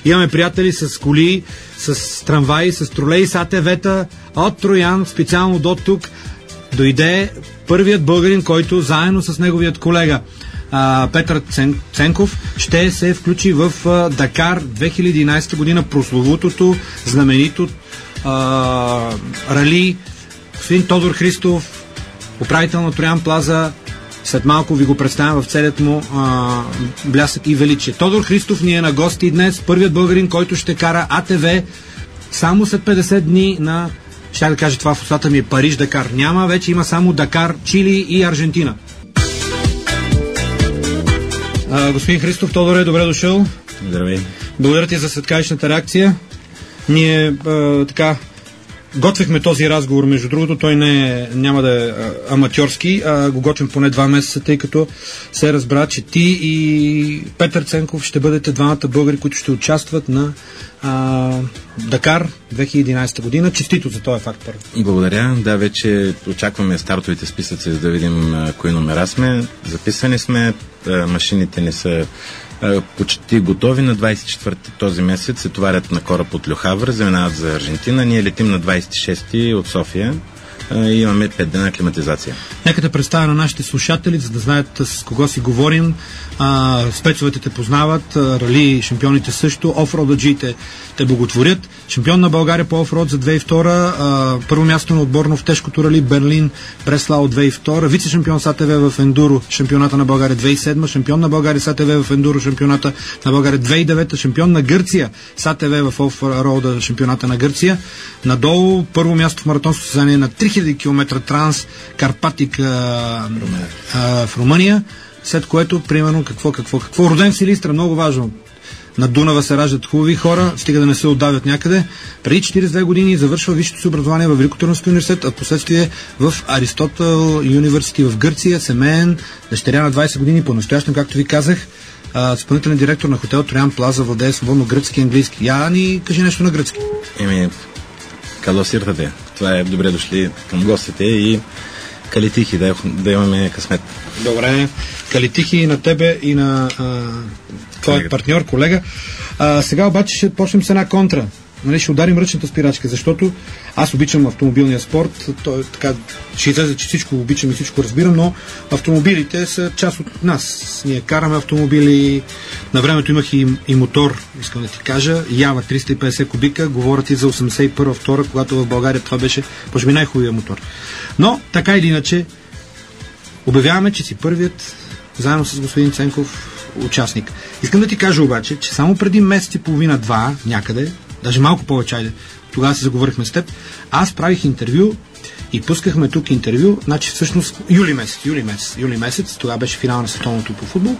Имаме приятели с коли, с трамваи, с тролеи, с АТВ-та. От Троян, специално до тук, дойде първият българин, който заедно с неговият колега Петър Ценков ще се включи в Дакар 2011 година, прословутото, знаменито рали. Господин Тодор Христов, управител на Троян Плаза, след малко ви го представям в целият му блясък и величие. Тодор Христов ни е на гости днес, първият българин, който ще кара АТВ само след 50 дни на, ще да кажа това в устата ми, Париж-Дакар. Няма, вече има само Дакар, Чили и Аржентина. Господин Христов, Тодоре, добре дошъл. Здравей. Благодаря ти за светкавичната реакция. Ние така готвихме този разговор, между другото, той няма да е аматьорски, го готвим поне 2 месеца, тъй като се разбра, че ти и Петър Ценков ще бъдете двамата българи, които ще участват на Дакар 2011 година. Честито за този факт първо. Благодаря. Да, вече очакваме стартовите списъци, за да видим кои номера сме. Записани сме, машините не са почти готови. На 24-ти този месец се товарят на кораб от Люхавър, заминават за Аржентина. Ние летим на 26-ти от София и имаме 5 дена климатизация. Нека да представя на нашите слушатели, за да знаят с кого си говорим. Спецовете те познават, рали шампионите също, офродаджиите те боготворят. Шампион на България по офрод за 2002, първо място на отборно в тежкото рали Берлин, Преслау 2002, вице-шампион с АТВ в ендуро, шампионата на България 2007, шампион на България с АТВ в ендуро, шампионата на България 2009, шампион на Гърция с АТВ в офрода, шампионата на Гърция. Надолу първо място в маратонско състезание на 3000 км Транс Карпатик в Румъния, след което, примерно, какво. Роден в Силистра, много важно. На Дунава се раждат хубави хора, стига да не се отдавят някъде. Преди 42 години завършва висшето си образование в Великотърновски университет, а последствие в Аристотел Юниверсити в Гърция, семейен, дъщеря на 20 години, по-настоящем, както ви казах, изпълнителен директор на хотел Троян Плаза, владее свободно гръцки и английски. Я ни кажи нещо на гръцки. Калос иртате. Това е добре дошли към гостите и калитихи, да имаме късмет. Добре, калитихи на тебе и на твоят партньор, колега. Сега обаче ще почнем с една контра. Нали, ще ударим ръчната спирачка, защото аз обичам автомобилния спорт. Той, така, ще излезе, че всичко обичам и всичко разбирам, но автомобилите са част от нас. Ние караме автомобили. На времето имах и мотор, искам да ти кажа. Ява 350 кубика. Говорят и за 81-2, когато в България това беше, може би, най-хубавия мотор. Но, така или иначе, обявяваме, че си първият, заедно с господин Ценков, участник. Искам да ти кажа обаче, че само преди месец и половина-два, някъде, даже малко повече, айде, тогава се заговорихме с теб, аз правих интервю и пускахме тук интервю, значи всъщност юли месец, тогава беше финал на световното по футбол.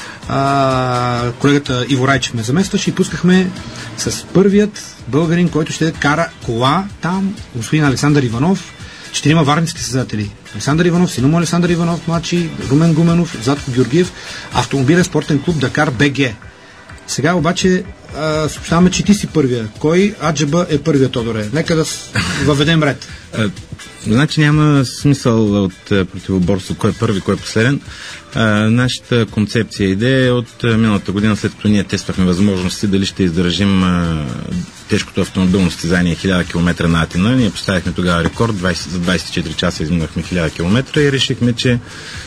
Колегата Иво Райчев ме заместваше и пускахме с първият българин, който ще кара кола там, господин Александър Иванов, 4 варненски състезатели. Александър Иванов, сина му Александър Иванов, младши, Румен Гуменов, Затко Георгиев, автомобилен спортен клуб Дакар БГ. Сега обаче съобщаваме, че ти си първия. Кой аджеба е първият, Тодоре? Нека да въведем ред. Значи няма смисъл от противоборство кой е първи, кой е последен. Нашата концепция и идея е от миналата година, след като ние тествахме възможности дали ще издържим тежкото автомобилно състезание 1000 км на Атина. Ние поставихме тогава рекорд, за 24 часа изминахме 1000 км и решихме, че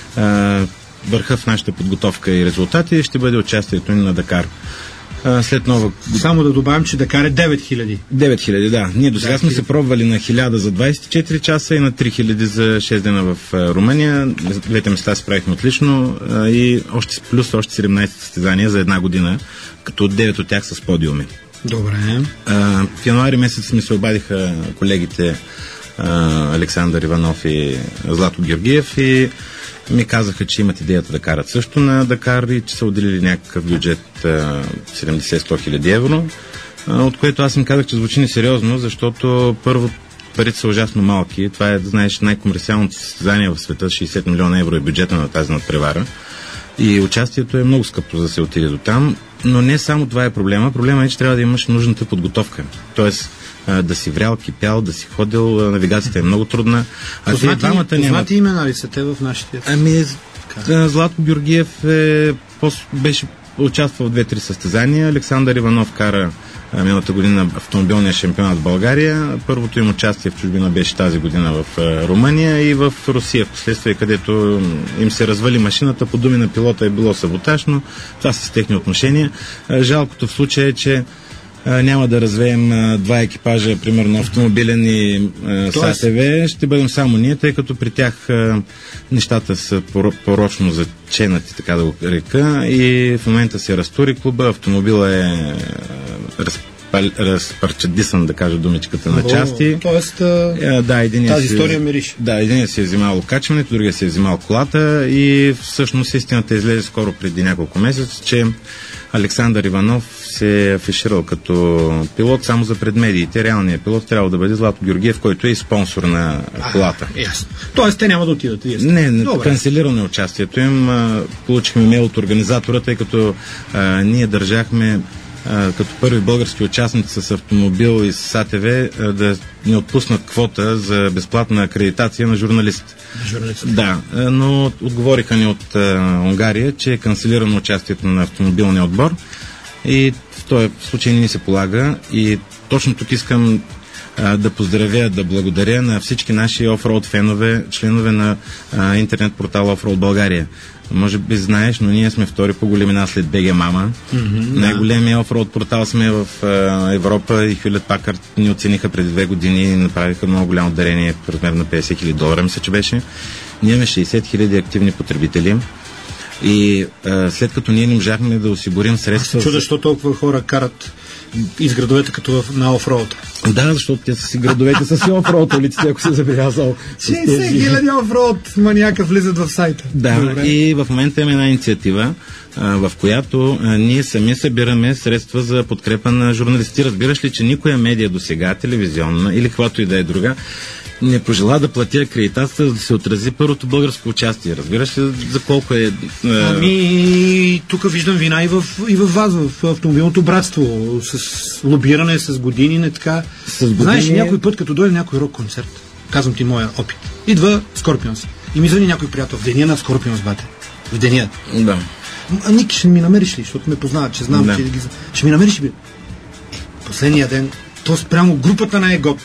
върха в нашата подготовка и резултати ще бъде участието ни на Дакар. След нова... Само да добавим, че Дакар е 9000. 9000, да. Ние до сега сме се пробвали на 1000 за 24 часа и на 3000 за 6 дена в Румъния. Двете места се правихме отлично и още 17 състезания за една година, като 9 от тях с подиуми. Добре. В януари месец ми се обадиха колегите Александър Иванов и Злато Георгиев и ми казаха, че имат идеята да карат също на Дакар и че са отделили някакъв бюджет 70-100 хиляди евро, от което аз им казах, че звучи несериозно, защото първо парите са ужасно малки. Това е, да знаеш, най-комерциалното състезание в света, 60 милиона евро е бюджета на тази надпревара и участието е много скъпо за да се отиде до там, но не само това е проблема. Проблема е, че трябва да имаш нужната подготовка. Тоест, да си врял, кипял, да си ходил, навигацията е много трудна. Познати имена ли са те в нашите? Златко Георгиев беше участва в 2-3 състезания. Александър Иванов кара миналата година автомобилния шампионат в България. Първото им участие в чужбина беше тази година в Румъния и в Русия в последствие, където им се развали машината. По думи на пилота е било саботаж, но това са с техни отношения. Жалкото в случая е, че няма да развеем два екипажа, примерно автомобилен и САТВ. Ще бъдем само ние, тъй като при тях нещата са порочно заченати, така да го река, и в момента се разтури клуба, автомобила е разпарчадисан, да кажа думичката, на части. Тоест, тази история мирише. Да, един си е взимал качването, другия си е взимал колата и всъщност истината излезе скоро преди няколко месеца, че Александър Иванов се е афиширал като пилот само за предмедиите. Реалният пилот трябва да бъде Злато Георгиев, който е и спонсор на колата. Ясно. Тоест те няма да отидат. Не, канцелирано участието им. Получихме имейл от организатора, тъй като ние държахме като първи български участници с автомобил и с АТВ да ни отпуснат квота за безплатна акредитация на журналист. Да, но отговориха ни от Унгария, че е канцелирано участието на автомобилния отбор и в този случай не ни се полага. И точно тук искам да поздравя, да благодаря на всички наши офроуд фенове, членове на интернет портала Offroad България. Може би знаеш, но ние сме втори по големина след БГ Мама. Най-големия офроуд портал сме в Европа и Хюлет Пакард ни оцениха преди 2 години и направиха много голямо дарение в размер на $50,000, мисля, че беше. Ние имаме 60,000 активни потребители. И след като ние не можахме да осигурим средства... Чудо, защо толкова хора карат из градовете като на офроуд? Да, защото те са си градовете, са си офроуд улиците, ако се забелязал. 60,000 офроуд маниака влизат в сайта. Да, добре. И в момента имаме една инициатива, в която ние сами събираме средства за подкрепа на журналисти. Разбираш ли, че никоя медия до сега, телевизионна или каквато и да е друга, не пожела да плати акредитацията, за да се отрази първото българско участие. Разбираш ли за колко е... Тук виждам вина и в вас, в автомобилното братство, с лобиране, с години, не така. Знаеш, някой път, като дойде някой рок-концерт, казвам ти моя опит, идва Скорпионс и ми звъни някой приятел в деня на Скорпионс, бате. В деня. Да. Ники, ще ми намериш ли? Защото ме познават, че знам, че ги... Ще ми намериш ли? Последния ден, то спрямо групата на ЕГОП.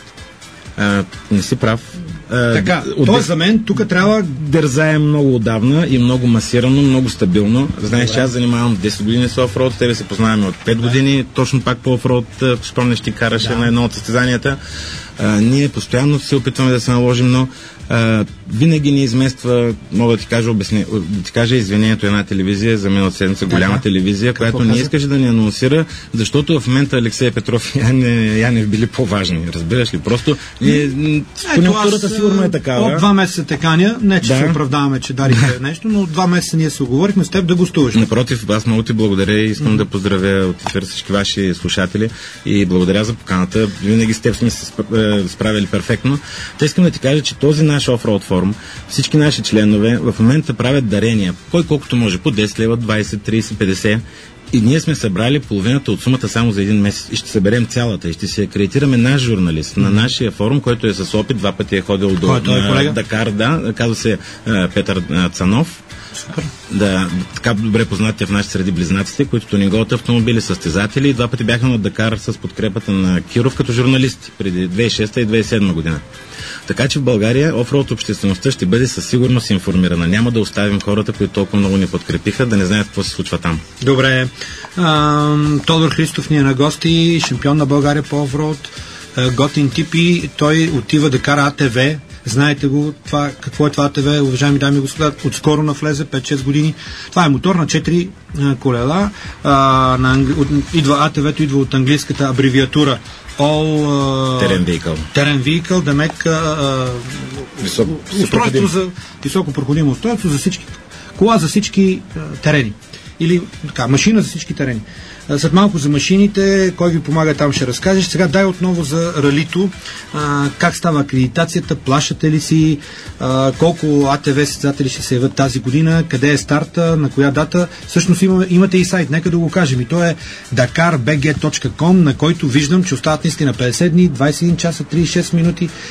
Не си прав. Така, т.е. за мен тук трябва... Дързаем много отдавна и много масирано, много стабилно. Знаеш, че аз занимавам 10 години с офроуд, тебе се познаваме от 5 години, точно пак по офроуд, спомняш, ти караше на едно от състезанията. Ние постоянно се опитваме да се наложим, но винаги ни измества, мога да ти кажа извинението, една телевизия за миналата седмица, голяма телевизия, която не искаше да ни анонсира, защото в момента Алексей Петров и Янев били по-важни. Разбираш ли? Просто конюнктурата сигурно е такава. От 2 месеца теканя, не че се оправдаваме, че дарихте нещо, но от 2 месеца ние се оговорихме с теб да гостуваш. Напротив, аз много ти благодаря и искам да поздравя от ефир всички ваши слушатели и благодаря за поканата. Винаги с теб сме се справили перфектно. Те искам да ти кажа, че този наш офроуд форум, всички наши членове в момента правят дарения, кой колкото може, по 10 лева, 20, 30, 50, и ние сме събрали половината от сумата само за един месец и ще съберем цялата и ще се акредитираме наш журналист на нашия форум, който е с опит, 2 пъти е ходил до Дакар, казва се Петър Цанов. Супер. Да, така добре познати в нашите среди близнаците, които тонинговат автомобили, състезатели, 2 пъти бяха на Дакар с подкрепата на Киров като журналисти преди 2006 и 2007 година. Така че в България офроуд обществеността ще бъде със сигурност информирана. Няма да оставим хората, които толкова много ни подкрепиха, да не знаят какво се случва там. Добре. Тодор Христов ни е на гости, шампион на България по офроуд, готин тип, и той отива да кара АТВ. Знаете го, какво е това АТВ, уважаеми дами и господа, отскоро навлезе, 5-6 години. Това е мотор на 4 колела. АТВ-то идва от английската абревиатура Terrain Vehicle, да мек устройство за високопроходимо устройство за всички кола, за всички терени. Или така, машина за всички терени. След малко за машините, кой ви помага там ще разкажеш. Сега дай отново за ралито. Как става акредитацията, плащате ли си, колко АТВ състезатели ще се явят тази година, къде е старта, на коя дата. Всъщност имате и сайт, нека да го кажем. И то е dakarbg.com, на който виждам, че остават наистина 50 дни, 21 часа, 36 минути.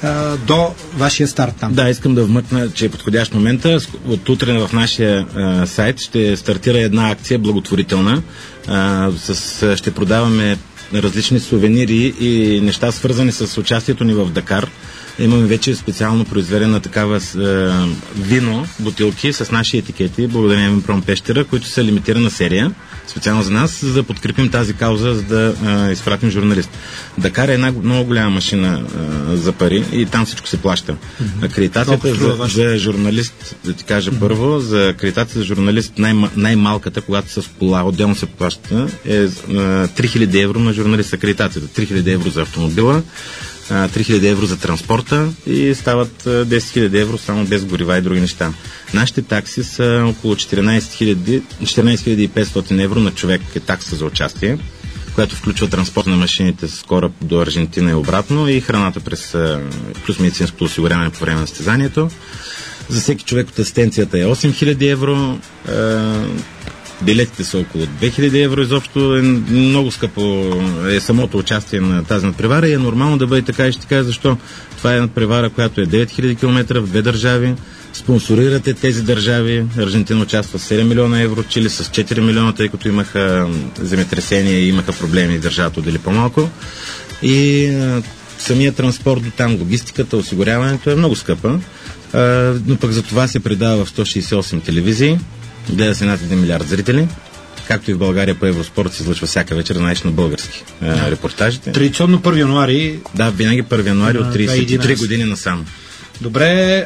до вашия старт там. Да, искам да вмъкна, че е подходящ момента. От утре в нашия сайт ще стартира една акция благотворителна. Ще продаваме различни сувенири и неща, свързани с участието ни в Дакар. Имаме вече специално произведена такава вино, бутилки с наши етикети, благодарение на Пром Пещера, които са лимитирана серия, специално за нас, за да подкрепим тази кауза, за да изпратим журналист. Дакар е една много голяма машина за пари и там всичко се плаща. Акредитацията за журналист, да ти кажа първо, за акредитацията за журналист най-малката, когато с кола отделно се плаща, е 3000 евро на журналист акредитацията. 3000 евро за автомобила, 3000 евро за транспорта и стават 10 000 евро само без горива и други неща. Нашите такси са около 14 500 евро на човек е такса за участие, която включва транспорт на машините с кораб до Аржентина и обратно и храната плюс медицинското осигуряване по време на състезанието. За всеки човек от асистенцията е 8000 евро. Билетите са около 2000 евро, изобщо е много скъпо самото участие на тази надпревара и е нормално да бъде така и ще ти кажа защо. Това е надпревара, която е 9000 км в 2 държави, спонсорирате тези държави, Аржентина участва с 7 милиона евро, Чили с 4 милиона, тъй като имаха земетресения и имаха проблеми и държавата отдели по-малко и самия транспорт до там, логистиката, осигуряването е много скъпа, но пък за това се предава в 168 телевизии. Гледа се над 1 милиард зрители. Както и в България по Евроспорт се излъчва всяка вечер, знаеш, на български репортажите. Традиционно 1 януари. Да, винаги 1 януари от 33 години насам. Добре,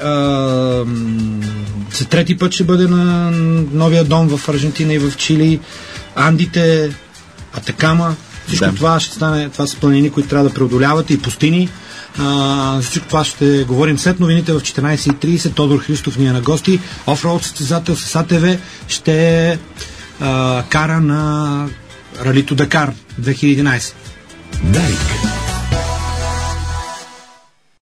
за трети път ще бъде на новия дом в Аржентина и в Чили. Андите, Атакама, всичко това ще стане, това са планини, които трябва да преодолявате и пустини. За всичко това ще говорим след новините в 14:30. Тодор Христов ни е на гости. Офроуд състезател с АТВ ще кара на Ралито Дакар 2011. Дарик.